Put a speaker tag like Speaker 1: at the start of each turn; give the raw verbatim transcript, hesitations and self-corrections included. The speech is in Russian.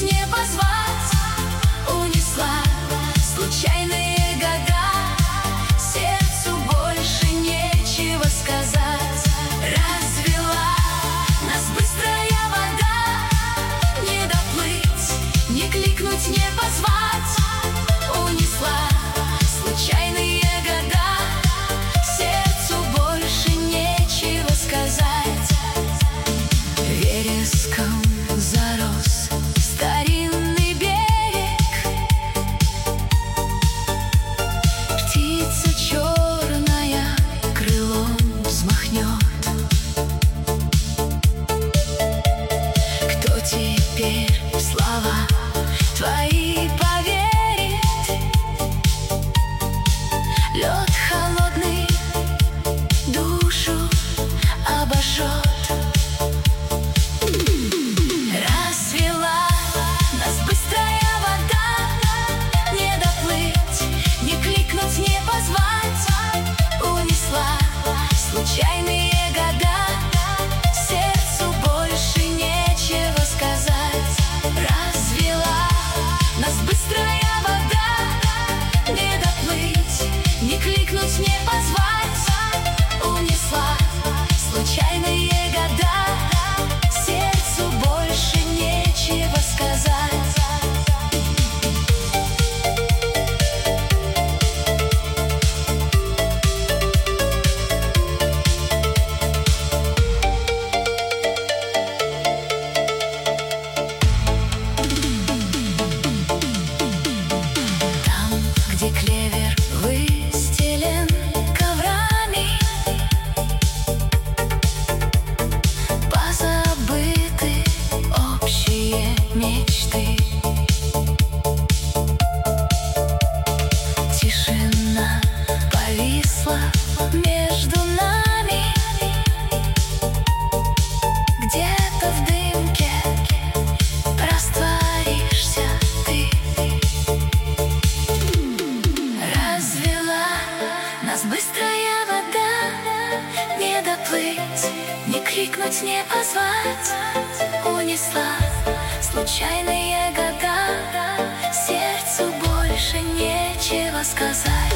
Speaker 1: не позвать. Унесла случайные года, сердцу больше нечего сказать. Развела нас быстрая вода, не доплыть, не кликнуть, не позвать. Унесла случайные года, сердцу больше нечего сказать. Вереском зарос старинный берег, птица черная крылом взмахнет. Кто теперь в слова твои поверит? Лед холодный душу обожжет. Развела нас быстрая вода, не доплыть, не кликнуть, не позвать. Унесла случайные года, сердцу больше нечего сказать. Развела нас быстрая вода, не доплыть, не кликнуть, не позвать. Унесла случайные года, сердцу больше нечего сказать. Там, где клевер выстелен коврами, позабыты общие мечты. Тишина повисла между нами, где-то в дымке растворишься ты. Развела нас быстрая вода, не доплыть, не крикнуть, не позвать. Унесла случайные года, сердцу больше нечего сказать.